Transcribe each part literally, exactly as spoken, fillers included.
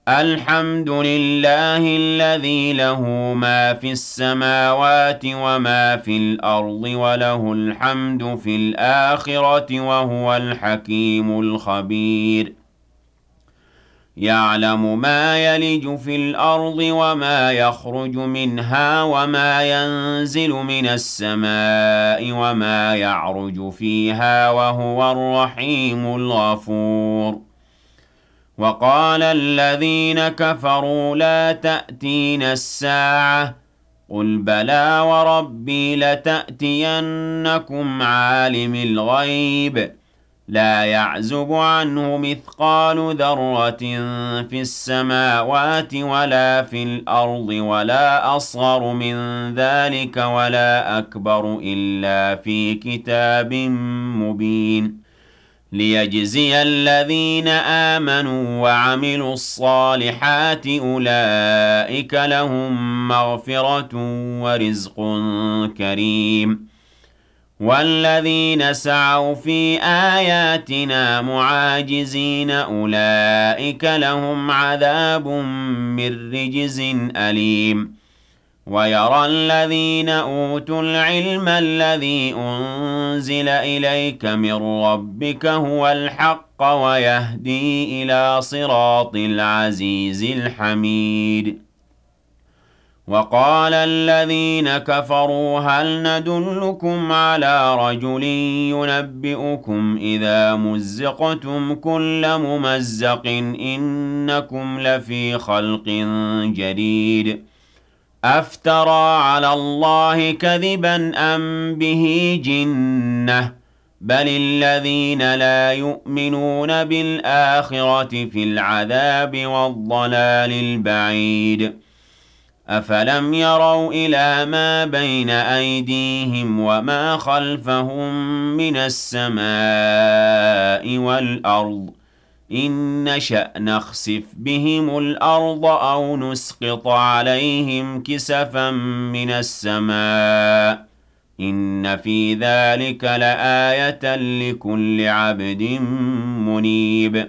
الحمد لله الذي له ما في السماوات وما في الأرض وله الحمد في الآخرة وهو الحكيم الخبير يعلم ما يلج في الأرض وما يخرج منها وما ينزل من السماء وما يعرج فيها وهو الرحيم الغفور وقال الذين كفروا لا تأتينا الساعة قل بلى وربي لتأتينكم عالم الغيب لا يعزب عنه مثقال ذرة في السماوات ولا في الأرض ولا أصغر من ذلك ولا أكبر إلا في كتاب مبين ليجزي الذين آمنوا وعملوا الصالحات أولئك لهم مغفرة ورزق كريم والذين سعوا في آياتنا معاجزين أولئك لهم عذاب من رجز أليم ويرى الذين أوتوا العلم الذي أنزل إليك من ربك هو الحق ويهدي إلى صراط العزيز الحميد وقال الذين كفروا هل ندلكم على رجل ينبئكم إذا مزقتم كل ممزق إنكم لفي خلق جديد أفترى على الله كذبا أم به جنة بل الذين لا يؤمنون بالآخرة في العذاب والضلال البعيد أفلم يروا إلى ما بين أيديهم وما خلفهم من السماء والأرض إن نشأ نخسف بهم الأرض أو نسقط عليهم كسفا من السماء إن في ذلك لآية لكل عبد منيب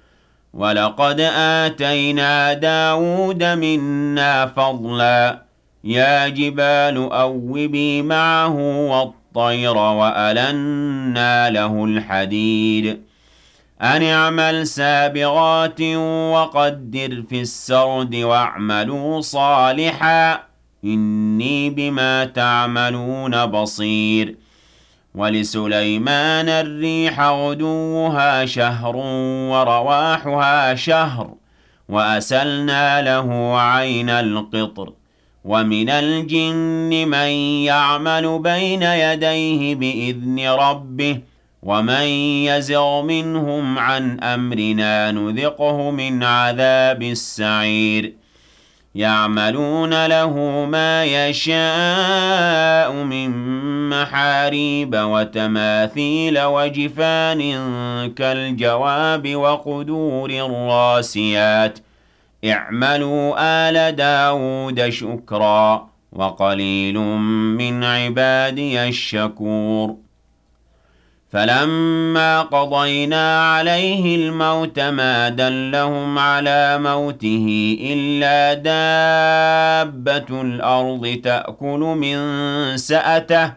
ولقد آتينا داود منا فضلا يا جبال أوبي معه والطير وألنا له الحديد أن اعمل سابغات وقدر في السرد واعملوا صالحا إني بما تعملون بصير ولسليمان الريح غدوها شهر ورواحها شهر وأسلنا له عين القطر ومن الجن من يعمل بين يديه بإذن ربه ومن يزغ منهم عن أمرنا نذقه من عذاب السعير يعملون له ما يشاء من محاريب وتماثيل وجفان كالجواب وقدور الراسيات اعملوا آل داود شكرا وقليل من عبادي الشكور فلما قضينا عليه الموت ما دلهم على موته إلا دابة الأرض تأكل من سأته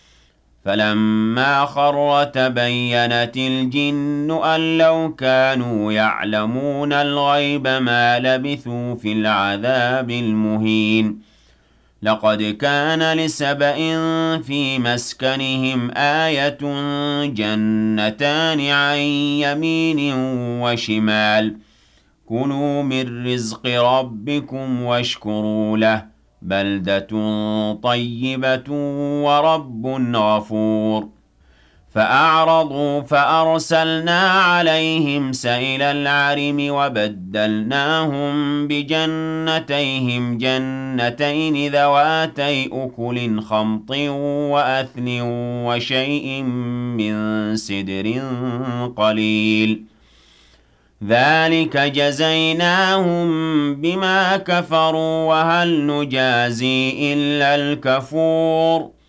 فلما خر تبينت الجن أن لو كانوا يعلمون الغيب ما لبثوا في العذاب المهين لقد كان لسبإ في مسكنهم آية جنتان عن يمين وشمال كلوا من رزق ربكم واشكروا له بلدة طيبة ورب غفور فأعرضوا فأرسلنا عليهم سيل العرم وبدلناهم بجنتيهم جنتين ذواتي أكل خمط وأثل وشيء من سدر قليل ذلك جزيناهم بما كفروا وهل نجازي إلا الكفور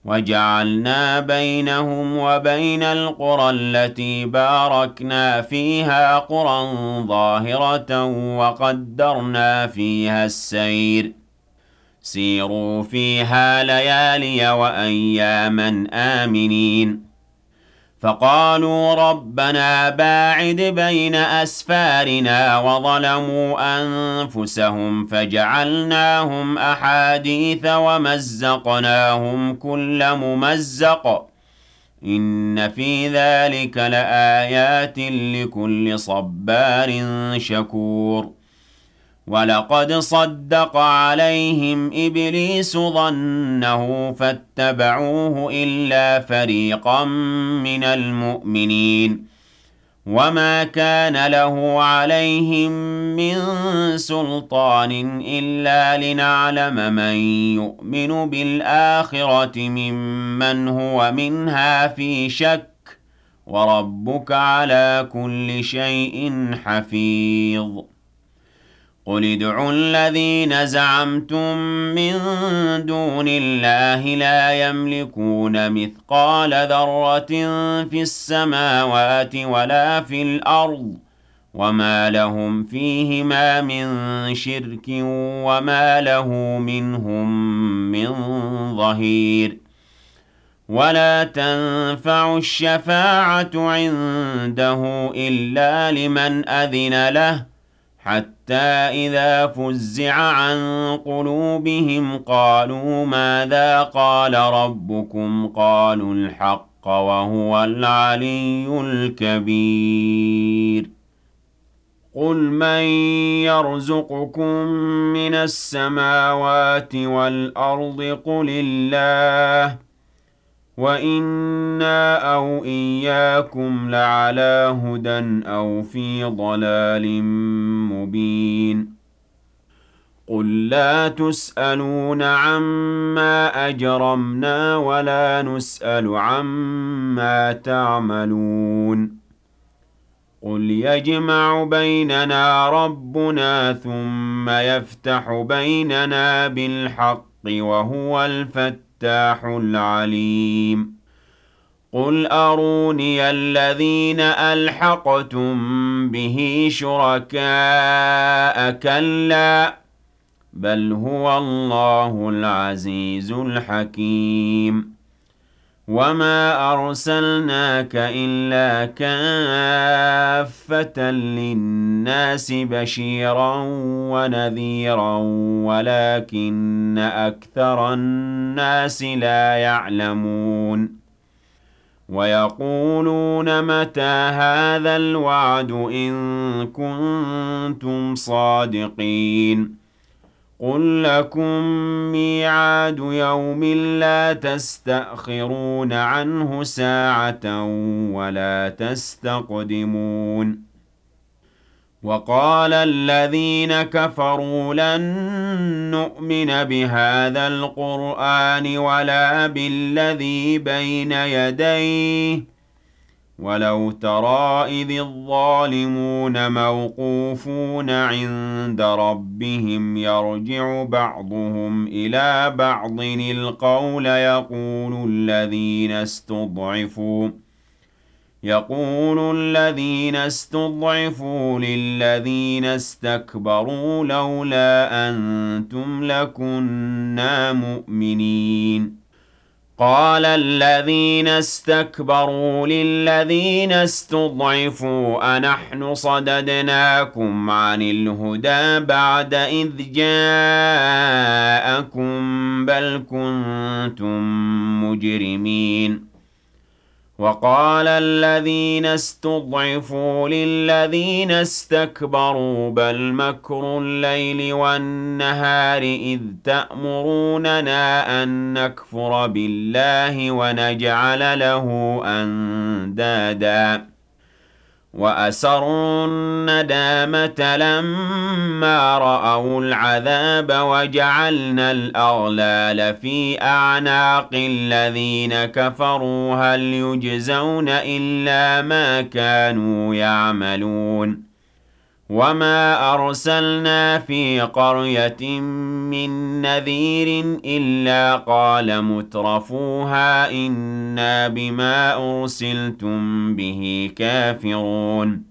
وَجَعَلْنَا بَيْنَهُمْ وَبَيْنَ الْقُرَى الَّتِي بَارَكْنَا فِيهَا قُرًى ظَاهِرَةً وَقَدَّرْنَا فِيهَا السَّيْرَ سِيرُوا فِيهَا لَيَالِيَ وَأَيَّامًا آمِنِينَ فَقَالُوا رَبَّنَا بَاعِدْ بَيْنَ أَسْفَارِنَا وَظَلَمُوا أَنفُسَهُمْ فَجَعَلْنَاهُمْ أَحَادِيثَ وَمَزَّقْنَاهُمْ كُلَّ مُمَزَّقٍ إِنَّ فِي ذَلِكَ لَآيَاتٍ لِكُلِّ صَبَّارٍ شَكُورٍ وَلَقَدْ صَدَّقَ عَلَيْهِمْ إِبْلِيسُ ظَنَّهُ فَاتَّبَعُوهُ إِلَّا فَرِيقًا مِّنَ الْمُؤْمِنِينَ وَمَا كَانَ لَهُ عَلَيْهِم مِّن سُلْطَانٍ إِلَّا لِنَعْلَمَ مَن يُؤْمِنُ بِالْآخِرَةِ مِمَّنْ هُوَ مِنْهَا فِي شَكٍّ وَرَبُّكَ عَلَىٰ كُلِّ شَيْءٍ حَفِيظٌ قُلِ ادْعُوا الَّذِينَ زَعَمْتُم مِّن دُونِ اللَّهِ لَا يَمْلِكُونَ مِثْقَالَ ذَرَّةٍ فِي السَّمَاوَاتِ وَلَا فِي الْأَرْضِ وَمَا لَهُمْ فِيهِمَا مِن شِرْكٍ وَمَا لَهُ مِنْهُم مِّن ظَهِيرٍ وَلَا تَنفَعُ الشَّفَاعَةُ عِندَهُ إِلَّا لِمَنْ أَذِنَ لَهُ حَتَّى إِذَا فُزِّعَ عَن قُلُوبِهِمْ قَالُوا مَاذَا قَالَ رَبُّكُمْ قَالُوا الْحَقَّ وَهُوَ الْعَلِيُّ الْكَبِيرُ قُلْ مَن يَرْزُقُكُم مِّنَ السَّمَاوَاتِ وَالْأَرْضِ قُلِ اللَّهُ وَإِنَّا أَوْ إِيَّاكُمْ لَعَلَىٰ هُدًى أَوْ فِي ضَلَالٍ مُّبِينٍ قُل لَّا تُسْأَلُونَ عَمَّا أَجْرَمْنَا وَلَا نُسْأَلُ عَمَّا تَعْمَلُونَ قُلْ يَجْمَعُ بَيْنَنَا رَبُّنَا ثُمَّ يَفْتَحُ بَيْنَنَا بِالْحَقِّ وَهُوَ الْفَتَّاحُ الْعَلِيمُ قُلْ أَرُونِيَ الَّذِينَ أَلْحَقْتُم بِهِ شُرَكَاءَ كَلَّا بَلْ هُوَ اللَّهُ الْعَزِيزُ الْحَكِيمُ وَمَا أَرْسَلْنَاكَ إِلَّا كَافَّةً لِّلنَّاسِ بَشِيرًا وَنَذِيرًا وَلَٰكِنَّ أَكْثَرَ النَّاسِ لَا يَعْلَمُونَ وَيَقُولُونَ مَتَىٰ هَٰذَا الْوَعْدُ إِن كُنتُمْ صَادِقِينَ قُل لَّكُم مِّيعَادُ يَوْمٍ لَّا تَسْتَأْخِرُونَ عَنْهُ سَاعَةً وَلَا تَسْتَقْدِمُونَ وَقَالَ الَّذِينَ كَفَرُوا لَن نُّؤْمِنَ بِهَٰذَا الْقُرْآنِ وَلَا بِالَّذِي بَيْنَ يَدَيْهِ وَلَوْ تَرَىٰ إِذِ الظَّالِمُونَ مَوْقُوفُونَ عِندَ رَبِّهِمْ يَرْجِعُ بَعْضُهُمْ إِلَىٰ بَعْضٍ الْقَوْلَ يَقُولُ الَّذِينَ اسْتُضْعِفُوا يَقُولُ الَّذِينَ اسْتُضْعِفُوا لِلَّذِينَ اسْتَكْبَرُوا لَوْلَا أَنتُمْ لَكُنَّا مُؤْمِنِينَ قَالَ الَّذِينَ اسْتَكْبَرُوا لِلَّذِينَ اسْتُضْعِفُوا أَنَحْنُ صَدَدْنَاكُمْ عَنِ الْهُدَىٰ بَعْدَ إِذْ جَاءَكُم بَلْ كُنتُم مُّجْرِمِينَ وَقَالَ الَّذِينَ اسْتُضْعِفُوا لِلَّذِينَ اسْتَكْبَرُوا بَلْ مَكْرُ اللَّيْلِ وَالنَّهَارِ إِذْ تَأْمُرُونَنَا أَن نَّكْفُرَ بِاللَّهِ وَنَجْعَلَ لَهُ أَندَادًا وَأَسَرُّوا النَّدَامَةَ لَمَّا رَأَوُا الْعَذَابَ وَجَعَلْنَا الْأَغْلَالَ فِي أَعْنَاقِ الَّذِينَ كَفَرُوا هَلْ يُجْزَوْنَ إِلَّا مَا كَانُوا يَعْمَلُونَ وَمَا أَرْسَلْنَا فِي قَرْيَةٍ مِّن نَّذِيرٍ إِلَّا قَالَ مُتْرَفُوهَا إِنَّا بِمَا أُرْسِلْتُم بِهِ كَافِرُونَ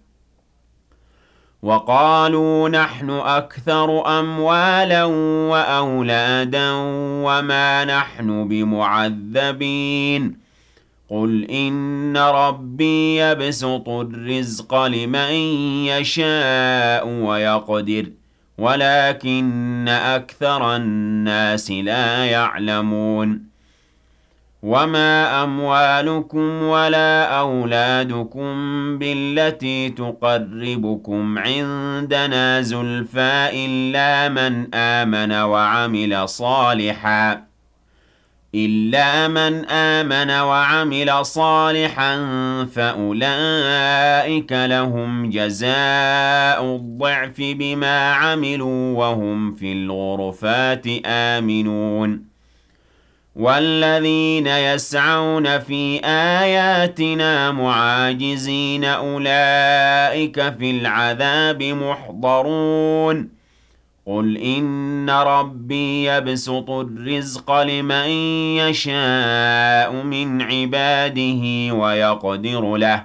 وَقَالُوا نَحْنُ أَكْثَرُ أَمْوَالًا وَأَوْلَادًا وَمَا نَحْنُ بِمُعَذَّبِينَ قُلْ إِنَّ رَبِّي يَبْسُطُ الرِّزْقَ لِمَن يَشَاءُ وَيَقْدِرُ وَلَكِنَّ أَكْثَرَ النَّاسِ لَا يَعْلَمُونَ وَمَا أَمْوَالُكُمْ وَلَا أَوْلَادُكُم بِالَّتِي تُقَرِّبُكُمْ عِندَنَا زُلْفَىٰ إِلَّا مَنْ آمَنَ وَعَمِلَ صَالِحًا إِلَّا مَنْ آمَنَ وَعَمِلَ صَالِحًا فَأُولَٰئِكَ لَهُمْ جَزَاءُ الضِّعْفِ بِمَا عَمِلُوا وَهُمْ فِي الْغُرُفَاتِ آمِنُونَ وَالَّذِينَ يَسْعَوْنَ فِي آيَاتِنَا مُعَاجِزِينَ أُولَٰئِكَ فِي الْعَذَابِ مُحْضَرُونَ قُلْ إِنَّ رَبِّي يَبْسُطُ الرِّزْقَ لِمَن يَشَاءُ مِنْ عِبَادِهِ وَيَقْدِرُ لَهُ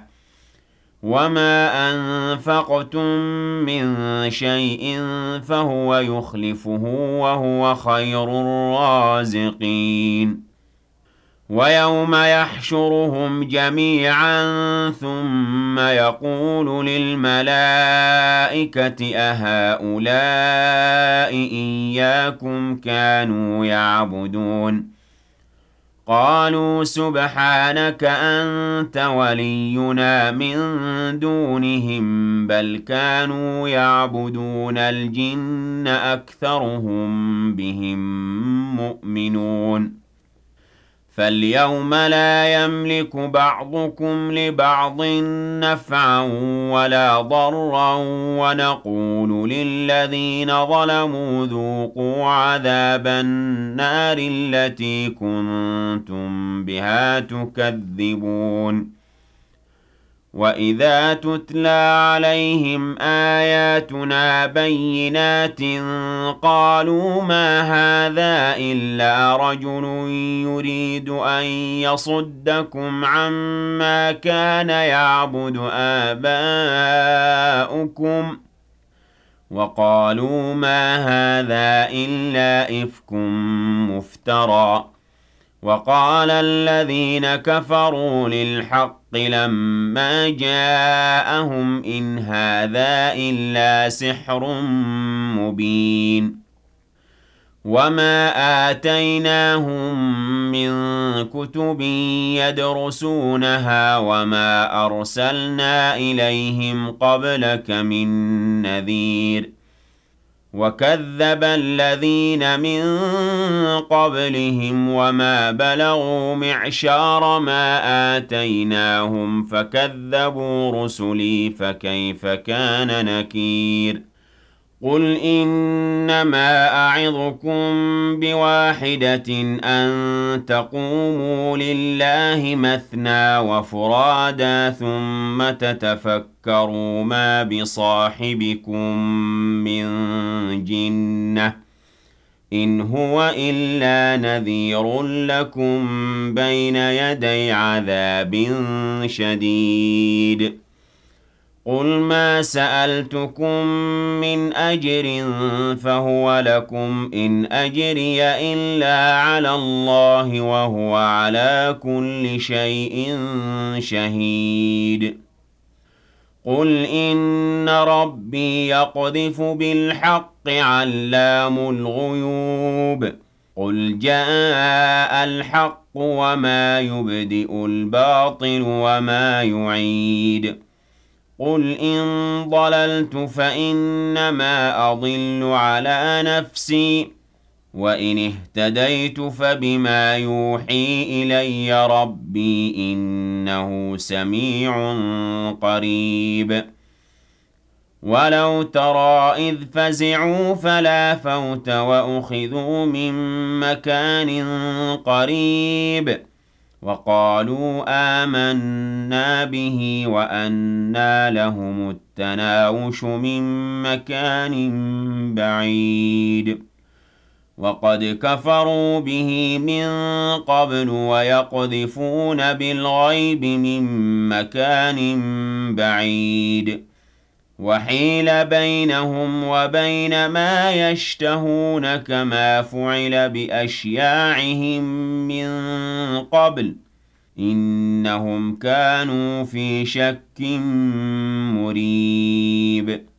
وَمَا أَنفَقْتُم مِّن شَيْءٍ فَهُوَ يُخْلِفُهُ وَهُوَ خَيْرُ الرَّازِقِينَ وَيَوْمَ يَحْشُرُهُمْ جَمِيعًا ثُمَّ يَقُولُ لِلْمَلَائِكَةِ أَهَٰؤُلَاءِ إِيَّاكُمْ كَانُوا يَعْبُدُونَ قَالُوا سُبْحَانَكَ أَنتَ وَلِيُّنَا مِن دُونِهِم بَلْ كَانُوا يَعْبُدُونَ الْجِنَّ أَكْثَرُهُم بِهِم مُّؤْمِنُونَ فَالْيَوْمَ لَا يَمْلِكُ بَعْضُكُمْ لِبَعْضٍ نَّفْعًا وَلَا ضَرًّا وَنَقُولُ لِلَّذِينَ ظَلَمُوا ذُوقُوا عَذَابَ النَّارِ الَّتِي كُنتُم بِهَا تُكَذِّبُونَ وَإِذَا تُتْلَىٰ عَلَيْهِمْ آيَاتُنَا بَيِّنَاتٍ قَالُوا مَا هَٰذَا إِلَّا رَجُلٌ يُرِيدُ أَن يَصُدَّكُمْ عَمَّا كَانَ يَعْبُدُ آبَاؤُكُمْ وَقَالُوا مَا هَٰذَا إِلَّا إِفْكٌ مُّفْتَرًى وَقَالَ الَّذِينَ كَفَرُوا لِلْحَقِّ لَمَّا جَاءَهُمْ إِنْ هَٰذَا إِلَّا سِحْرٌ مُّبِينٌ وَمَا آتَيْنَاهُم مِّن كُتُبٍ يَدْرُسُونَهَا وَمَا أَرْسَلْنَا إِلَيْهِمْ قَبْلَكَ مِن نَّذِيرٍ وَكَذَّبَ الَّذِينَ مِن قَبْلِهِمْ وَمَا بَلَغُوا مِعْشَارَ مَا آتَيْنَاهُمْ فَكَذَّبُوا رُسُلِي فَكَيْفَ كَانَ نَكِيرِ قُلْ إِنَّمَا أَعِظُكُم بِوَاحِدَةٍ أَن تَقُومُوا لِلَّهِ مَثْنَىٰ وَفُرَادَىٰ ثُمَّ تَتَفَكَّرُوا مَا بِصَاحِبِكُم مِّن جِنَّةٍ ۚ إِنْ هُوَ إِلَّا نَذِيرٌ لَّكُم بَيْنَ يَدَيْ عَذَابٍ شَدِيدٍ قُلْ مَا سَأَلْتُكُم مِّنْ أَجْرٍ فَهُوَ لَكُمْ ۖ إِنْ أَجْرِيَ إِلَّا عَلَى اللَّهِ وَهُوَ عَلَىٰ كُلِّ شَيْءٍ شَهِيدٌ قُلْ إِنَّ رَبِّي يَقْذِفُ بِالْحَقِّ عَلَّامُ الْغُيُوبِ قُلْ جَاءَ الْحَقُّ وَمَا يُبْدِئُ الْبَاطِلُ وَمَا يُعِيدُ قُلْ إِن ضَلَلْتُ فَإِنَّمَا أَضِلُّ عَلَىٰ نَفْسِي وَإِنِ اهْتَدَيْتُ فَبِمَا يُوحِي إِلَيَّ رَبِّي ۚ إِنَّهُ سَمِيعٌ قَرِيبٌ وَلَوْ تَرَىٰ إِذْ فَزِعُوا فَلَا فَوْتَ وَأُخِذُوا مِن مَّكَانٍ قَرِيبٍ وقالوا آمنا به وأنى لهم التناوش من مكان بعيد وقد كفروا به من قبل ويقذفون بالغيب من مكان بعيد وحيل بينهم وبين ما يشتهون كما فعل بأشياعهم من قبل إنهم كانوا في شك مريب